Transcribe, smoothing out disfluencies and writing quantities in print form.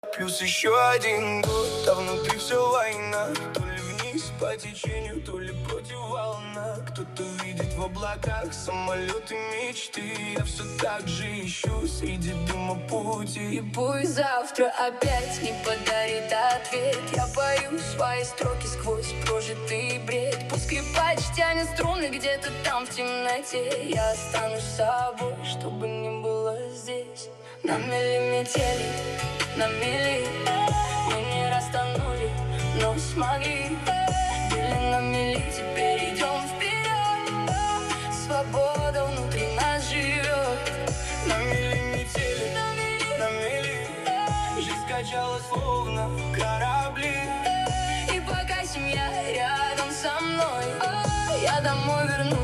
Плюс еще один год, а внутри все война. То ли вниз по течению, то ли против волна. Кто-то видит в облаках самолеты мечты. Я все так же ищу среди дыма пути. И пусть завтра опять не подарит ответ, я пою свои строки сквозь прожитый бред. Пусть скрипач тянет струны где-то там в темноте. Я останусь собой, чтобы не было здесь. На мели метели, на мели мы не растанули, но смогли. Были на мели, теперь идем вперед. Свобода внутри нас живет. На мели метели, на мели жизнь качала словно корабли. И пока семья рядом со мной, я домой вернусь.